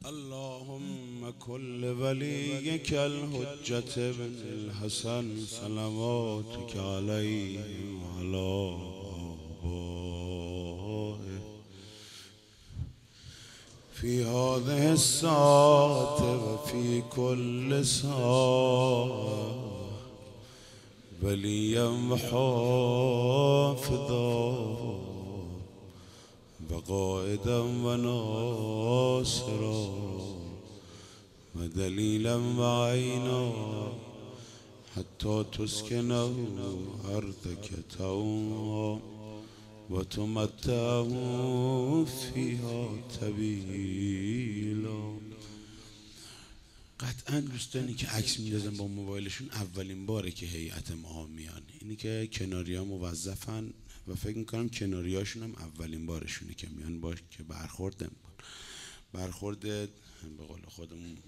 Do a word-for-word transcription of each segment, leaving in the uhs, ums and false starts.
اللهم كل وليك الحجة بن الحسن صلواتك عليه وعلى آبائه في هذه الساعة وفي كل ساعة وليا وحافظا وقائدا وناصرا ودليلا وعينا حتى تسكنه أرضك طوعا وتمتعه فيها طویلا. قطعا دوستانی که عکس میندازن با موبایلشون اولین باره که هیئت ما میان، اینی که کناریا موظفن و فکر میکنم کناریاشون هم اولین بارشونه که میان، باش که برخورد نمیکن برخورد به قول خودمون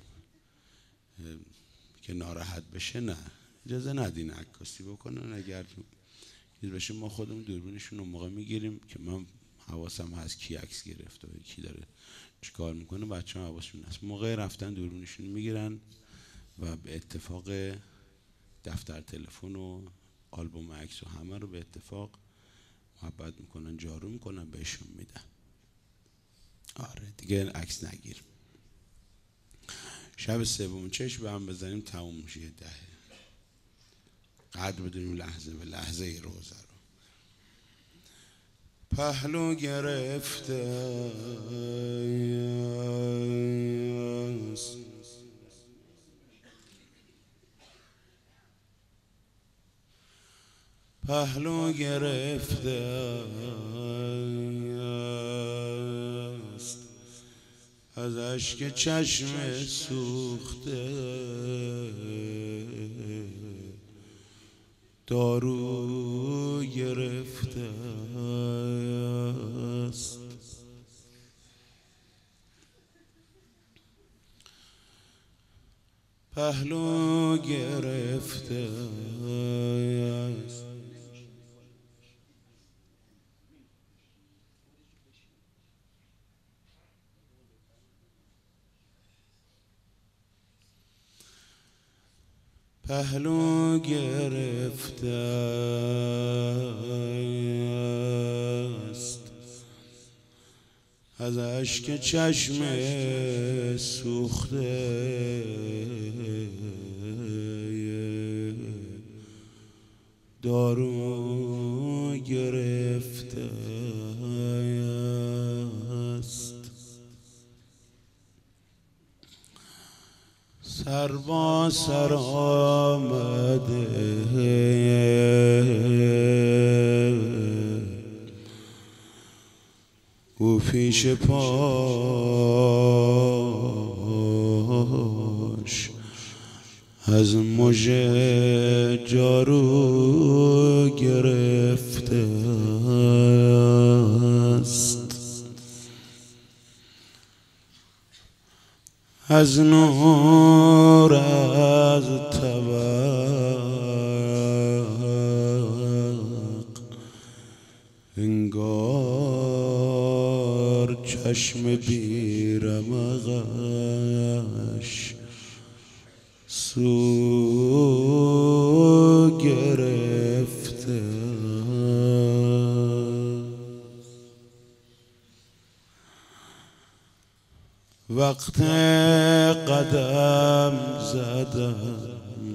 که ناراحت بشه نه، اجازه ندین عکاسی بکنن. اگر چیز بشه ما خودمون دوربینشون اون موقع میگیریم که من حواسم هست کی عکس گرفته و کی داره چیکار میکنه، بچه‌ها حواسشون هست. موقع رفتن دوربینشون میگیرن و به اتفاق دفتر تلفن و آلبوم عکس و همه رو به اتفاق محبت میکنن، جارو میکنن، بهشون میدن. آره دیگه عکس نگیر. شب سوم چشم به هم بزنیم تموم میشه دهه. قدر بدونیم لحظه به لحظه روزه رو. پهلو گرفته است پهلو گرفته است از اشک چشم سوخته، دارو گرفته است پهلو گرفته است پهلو گرفته است از اشک چشم سوخته، دارو گرفته است سر با سر آمده او پیش پاش از مژه جارو گرفته است، از نور از طبق انگار چشم بیرمقش سو گرفته. وقت قدم زدم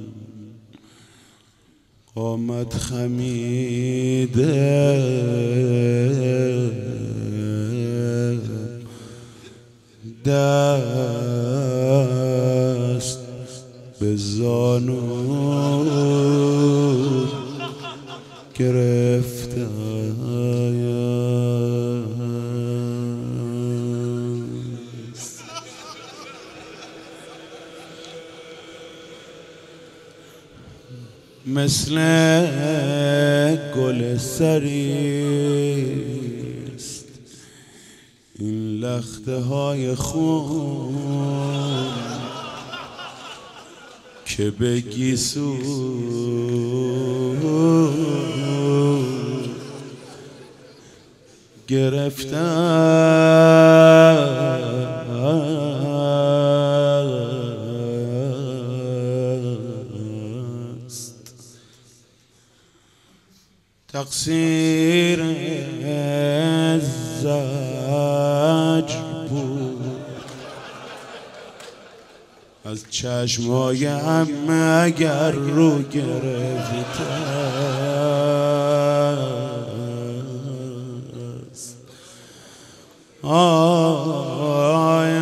قامت خمیده، دست به زانو گرفته مثل گل سریست این لخته های خون که به گیسو گرفتم تقصیر زجر بود از چشمای عمه اگر رو گرفته است. آی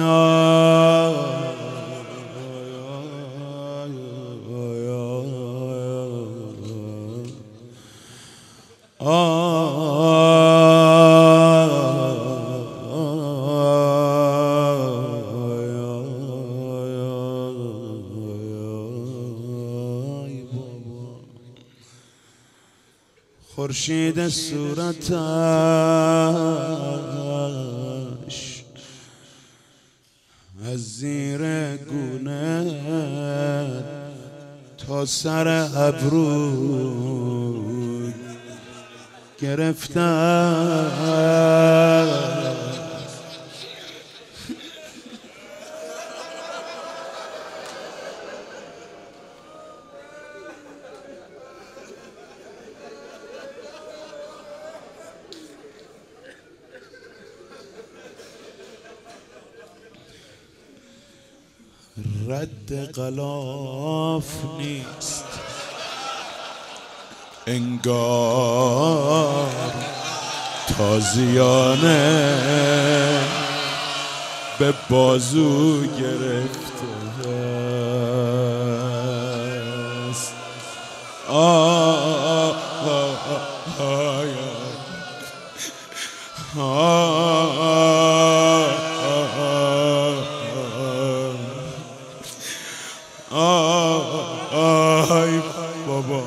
خورشید صورتش از زیر گونه تا سر ابرو گرفتم. رد غلاف نیست انگار تازیانه به بازو گرفته است. آه آه آه آی بابا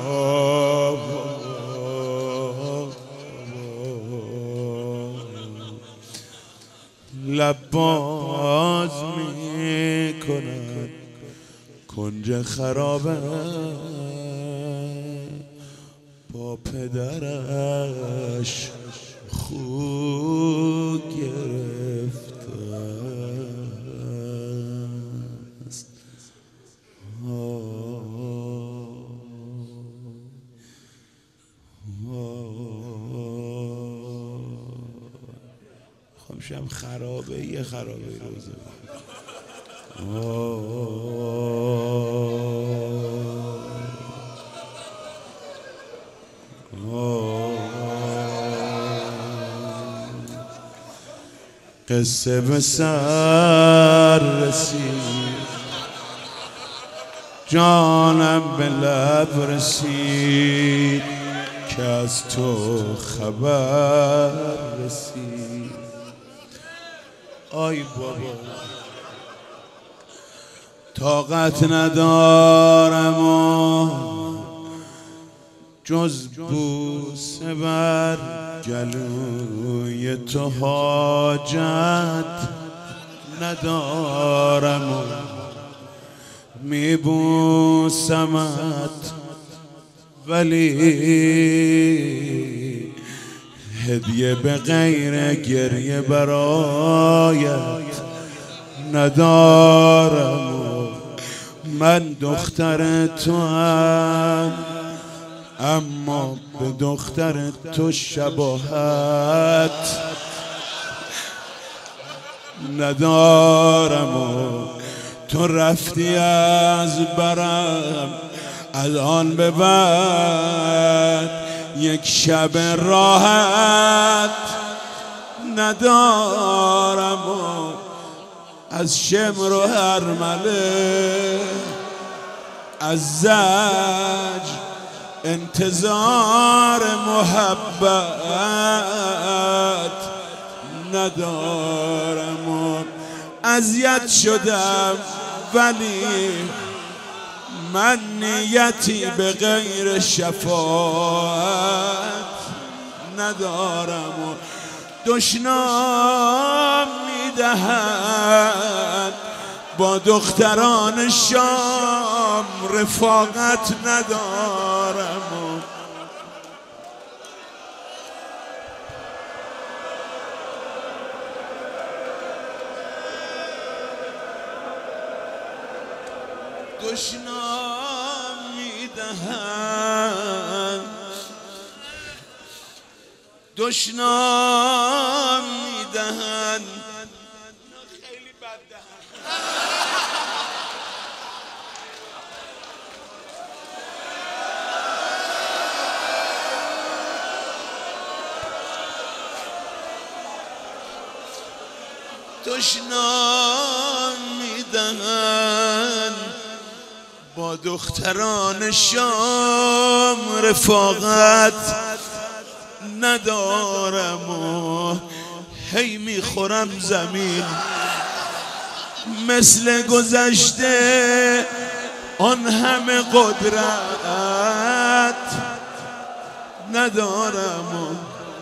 لب باز می کند کنج خرابه با پدرش خو گرفته است. خمشم خرابه یه خرابه روزه قصه به سر رسید جانم به لب رسید که از تو خبر رسید. آی بابا طاقت ندارم و جز بوسه بر گلوی تو حاجت ندارم و میبوسمت ولی هدیه به غیر گریه برایت ندارم و من دختر تو هم اما به دختر تو شباهت ندارم و تو رفتی از برم الان به بعد یک شب راحت ندارم و از شمر و هرمله از زج انتظار محبت ندارم و اذیت شدم ولی من نیتی به غیر شفاعت ندارم و دشنام میدهد با دختران شام رفاقت ندارم و دشنام میدهد دشنام میدهن خیلی بد دشنام میدهن با دختران شام رفاقت ندارم و هی میخورم زمین مثل گذشته آن همه قدرت ندارم و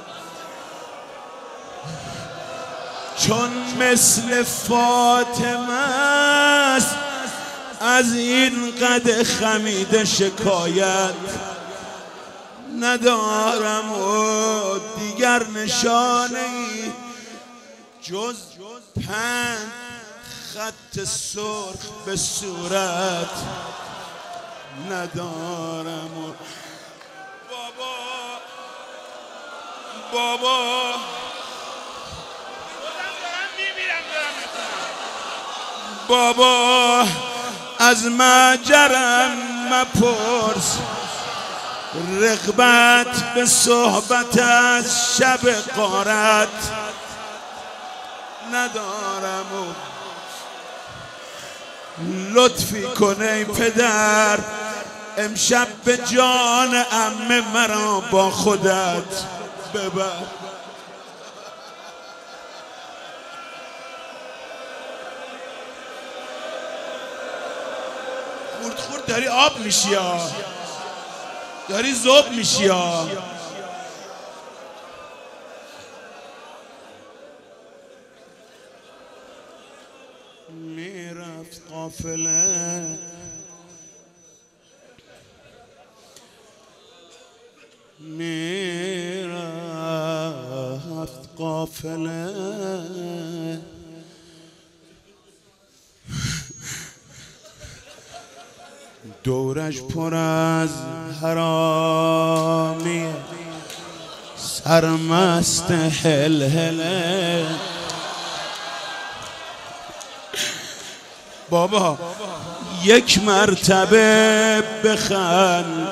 چون مثل فاطمه است از این قد خمیده شکایت ندارم و دیگر نشانه ای جز پنج خط سرخ به صورت ندارم و بابا بابا بابا از مجرم مپرس رغبت به صحبت از شب غارت ندارم و لطفی کن ای پدر امشب به جان عمه مرا با خودت ببر خورد خورد داری آب میشی یا داری ذوب میشی یا میرفت قافله میرفت قافله دورش پر از حرامی سرمست هلهله بابا یک مرتبه بخند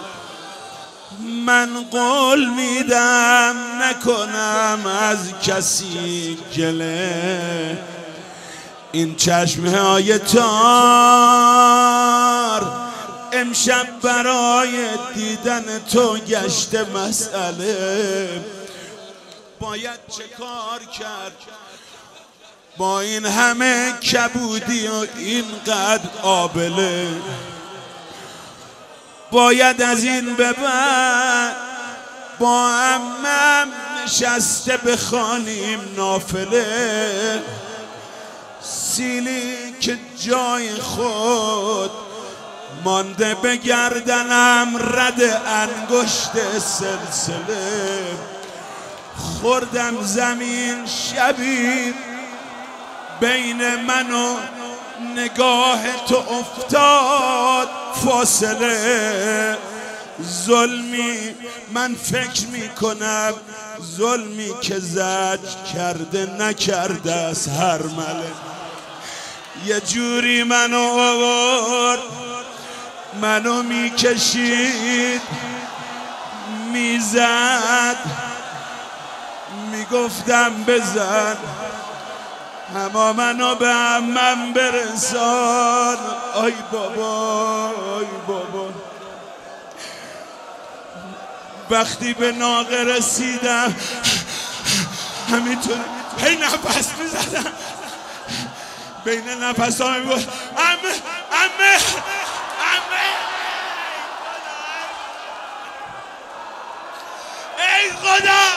من قول میدم نکنم از کسی گله این چشمه های تار امشب برای دیدن تو گشته مسئله باید چه کار کرد با این همه کبودی و اینقدر آبله باید از این به بعد با عمم نشسته بخوانیم نافله سیلی که جای خود مانده به گردنم رد انگشت سلسله خوردم زمین شبی بین من و نگاه تو افتاد فاصله ظلمی من فکر میکنم ظلمی که زج کرده نکرده از هر مله یه جوری منو آورد منو میکشید میزد میگفتم بزن اما منو به عمم برسان آی بابا آی بابا وقتی به ناقه رسیدم همینطور هی نفس میزدم بین نفس ها میگفت عمه عمه عمه ای خدا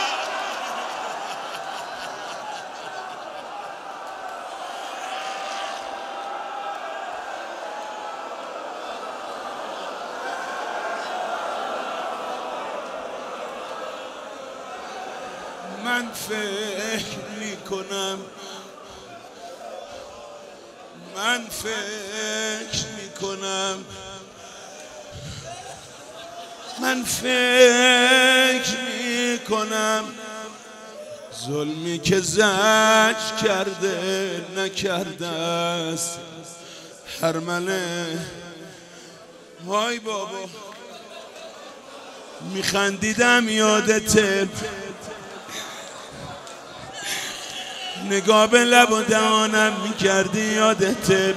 من فکر میکنم من فکر میکنم من فکر کنم ظلمی که زج کرده نکرده است هرمله. های بابا میخندیدم یادته، نگاه به لب و دهانم میکردی یادته،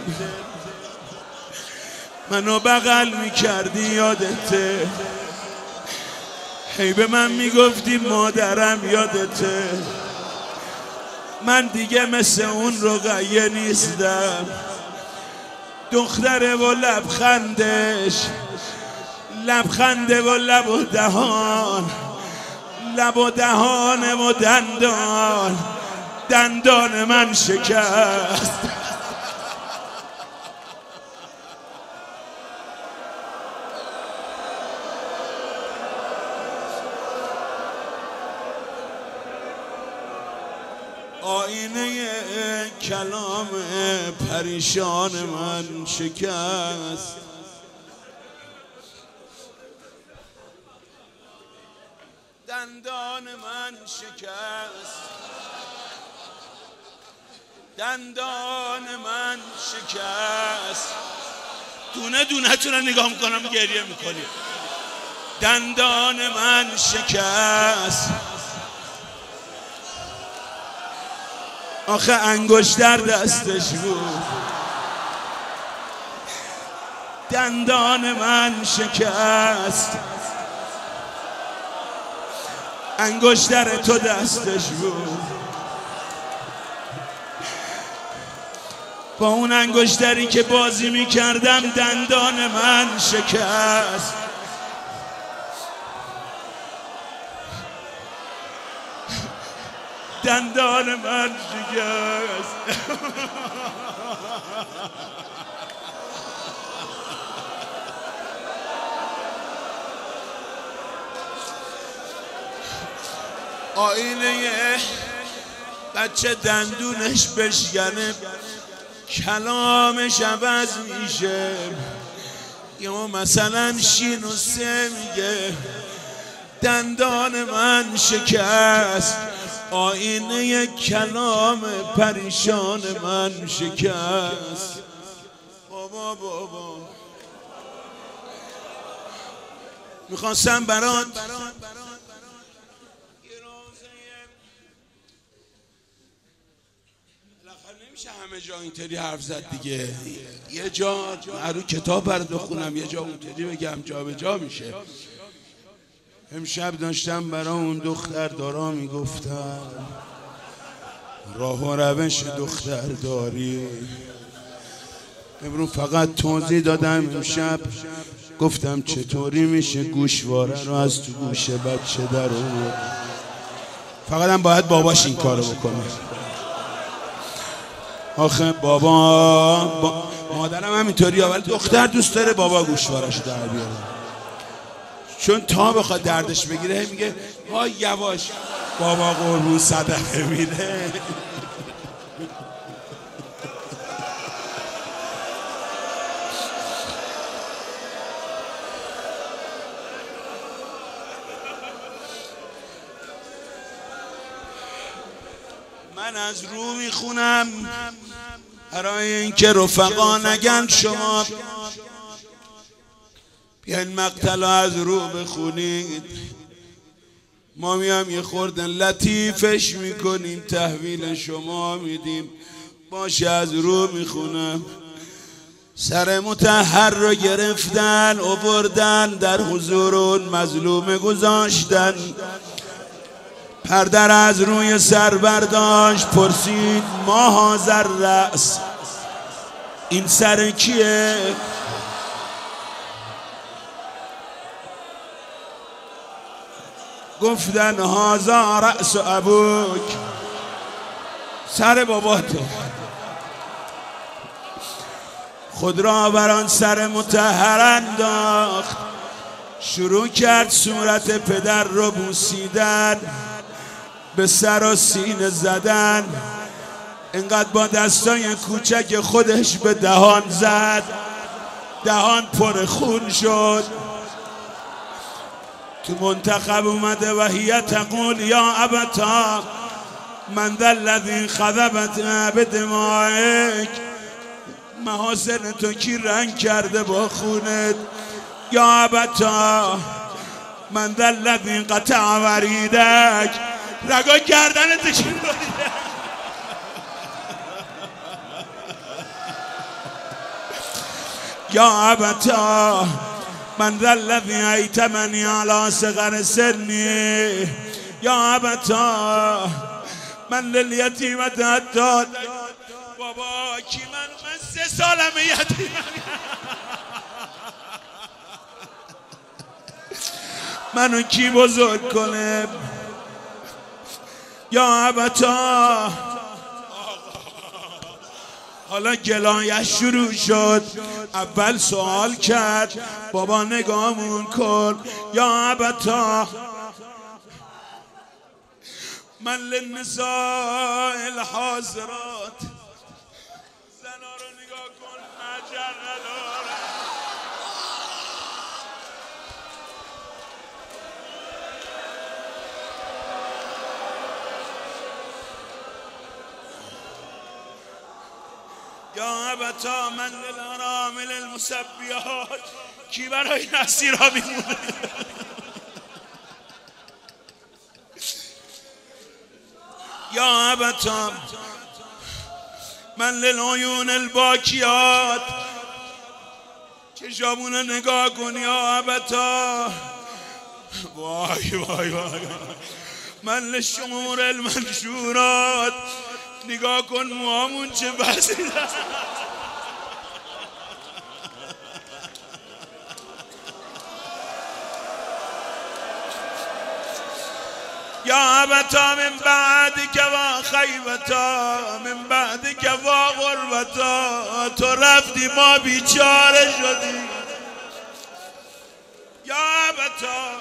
منو بغل میکردی یادته، هی به من میگفتی مادرم یادته. من دیگه مثل اون رقیه نیستم، دختره و لبخندش، لبخنده و لب و دهان، لب و دهان و دندان، دندان من شکست. آینه کلام پریشان من شکست. دندان من شکست، دندان من شکست. دونه دونه تون رو نگاه میکنم گریه میکنی. دندان من شکست. آخه انگشتر دستش بود، دندان من شکست. انگشتر تو دستش بود، با اون انگشتری که بازی میکردم دندان من شکست. دندان من شکست. آینه بچه دندونش بشکنه کلامش عوض میشه، یا مثلا شین و سه میگه. دندان من شکست، آینه کلام پریشان من شکست. بابا بابا میخواستم برات نمیشه همه جا اینطوری حرف زد دیگه، یه جا رو کتاب برات بخونم، یه جا اونطوری بگم، جا به جا میشه. امشب داشتم برای اون دختر دارا میگفتم راه و روش دختر داری. امروز فقط توضیح دادم، امشب گفتم چطوری میشه گوشواره رو از تو گوش بچه در اون. فقط هم باید باباش این کارو بکنه. آخه بابا با... مادرم همینطوریه، ولی دختر دوست داره بابا گوشوارش در بیاره، چون تا بخواد دردش بگیره میگه های یواش بابا قربون صدقه میره. من از رو میخونم برای اینکه رفقا نگن شما بیاین مقتل از رو بخونید، ما میام یه خورده لطیفش میکنیم تحویل شما میدیم. باشه از رو میخونم. سر مطهر رو گرفتن آوردن در حضور اون مظلوم گذاشتن، پردر از روی سر برداشت پرسید ما هذا الرأس، این سر کیه؟ گفتن هذا رأس ابوک، سر باباته. خود را بر آن سر مطهر انداخت، شروع کرد صورت پدر رو بوسیدن، به سر و سینه زدن، اینقدر با دستای کوچک خودش به دهان زد، دهان پر خون شد. تو منتخب اومده و هی تقول یا ابتا من ذا الذی خذبت بدمائک، محاسن تو کی رنگ کرده با خونت؟ یا ابتا من ذا الذی قطع وریدک، رگا گردنت کی بریده؟ یا ابتا من ذا الذی ایتمنی علی صغر سنی، یا ابتا من للیتیمت حتی، بابا کی من من سه سالمه یتیمم، منو کی بزرگ کنه؟ یا ابتا حالا گلایش شروع شد. اول سوال کرد بابا نگامون کن. یا ابتا من للنساء الحاضرات، زنا رو نگاه کن مجر نداره. یا ابتا من للارامل المسبیات، کی برای نصیرها میمونه؟ یا ابتا من للعیون الباکیات، چشامونو نگاه کن. یا ابتا وای وای وای من للشعور المنشورات، نگاه کن موامون چه بسیده. یا ابتا من بعد که و خیبتا، من بعد که و غربتا، تو رفتی ما بیچاره شدیم. یا ابتا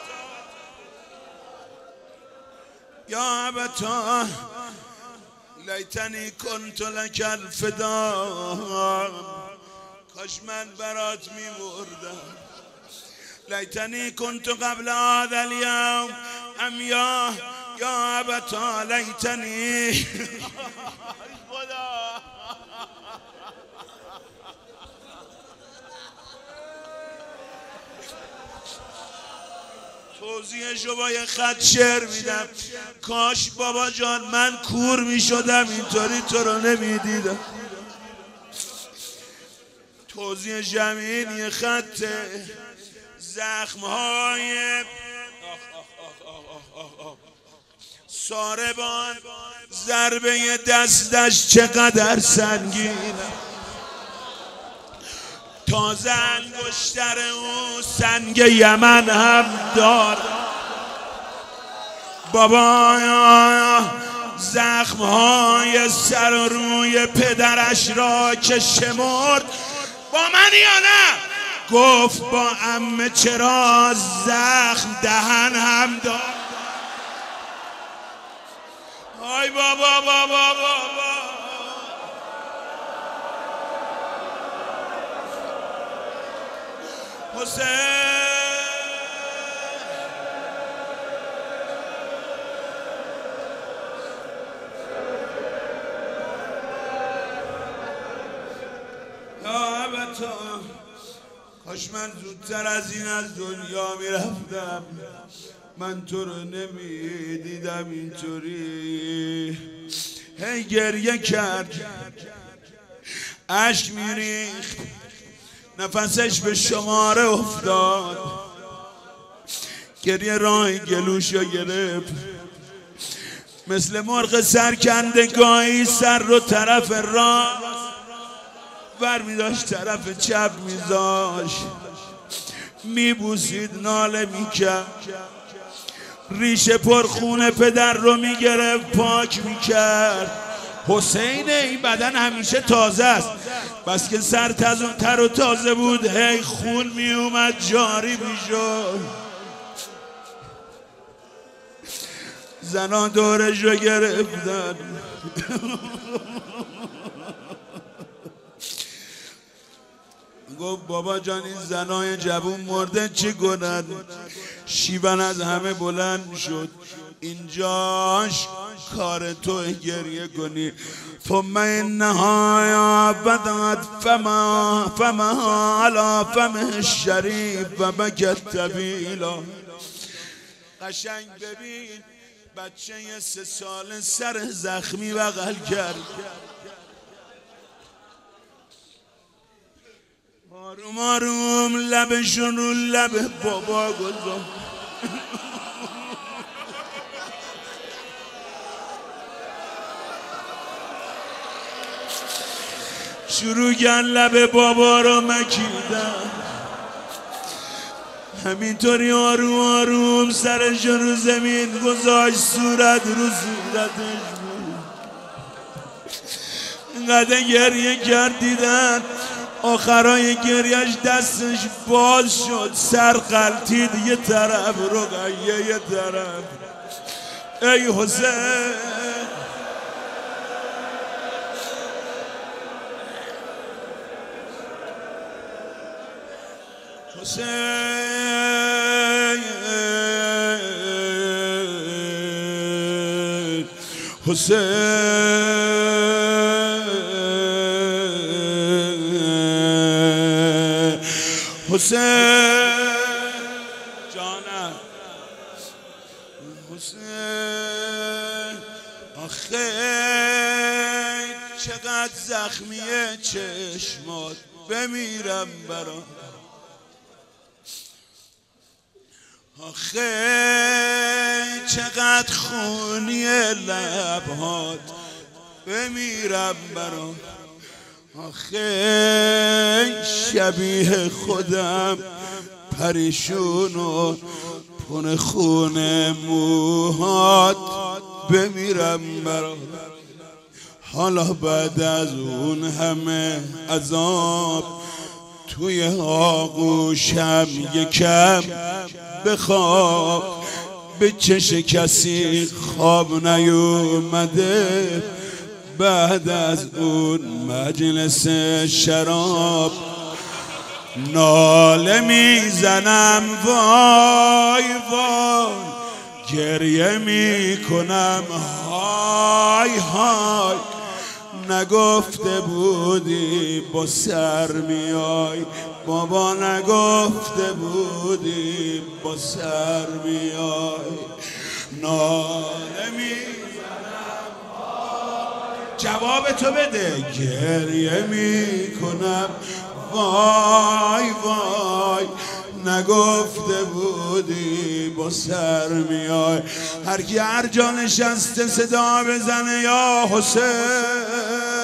یا ابتا لیتنی کنت لک الفدا، کاش من برات میمردم. لیتنی کنت قبل هذا اليوم ام یا یا ابتا لیتنی. خدا توضیحشو با یه خط شعر میدم. کاش بابا جان من کور میشدم اینطوری تو رو نمیدیدم. توضیح جمیل یه خط زخمهای ساربان، ضربه دستش چقدر سنگین، تازه انگشتر او سنگ یمن هم دار. بابا زخمهای سر و روی پدرش را که شمرد، با من یا نه؟ گفت با عمه چرا زخم دهن هم دار. آی بابا بابا بابا حسین یا ابتا کاش من زودتر از این از دنیا میرفتم، من تو رو نمیدیدم اینطوری. هی گریه کرد، اشک میریخت، نفسش به شماره افتاد، گریه راه گلوشو گرفت، مثل مرغ سرکندگاهی سر رو طرف راست ور میداشت طرف چپ میذاشت، میبوسید، ناله میکرد، ریشه پرخونه پدر رو میگرفت پاک میکرد. حسین این بدن همیشه تازه است، بس که سر تر و تازه بود هی خون میومد جاری میشد. زنا دورش رو گرفتن. گفت بابا جان این زنای جوون مرده چی کنن؟ شیون از همه بلند شد. اینجاش کار تو گریه کنی. ثم انها بدت فما فما على فمه الشریف و بکت طویلا. قشنگ ببین بچه سه ساله سر زخمی بغل کرد، آروم آروم لبشون رو لب بابا گذاشت. شروع کردن لب بابا رو مکیدن، همینطوری آروم آروم سرش رو زمین گذاشت، صورت رو صورتش بود. اینقدر گریه کرد دیدن آخرای گریهش دستش باز شد، سر غلطید یه طرف رو قیه یه طرف. ای حسین حسین حسین حسین جانم حسین. آخه چقدر زخمیه چشمات، بمیرم برا. آخه چقدر خونیه لبهات، بمیرم برا. آخه شبیه خودم پریشون و پر خون موهات، بمیرم برا. حالا بعد از اون همه عذاب توی آغوشم یکم بخواب. به چش کسی خواب نیومده بعد از اون مجلس شراب. ناله میزنم وای وای، گریه میکنم های های. نگفته بودی با سر میای بابا، نگفته بودی با سر میای. ناله میزنم جواب تو بده. گریه میکنم وای وای، نگفته بودی با سر میای. هر کی هر جا نشسته صدا بزنه یا حسین.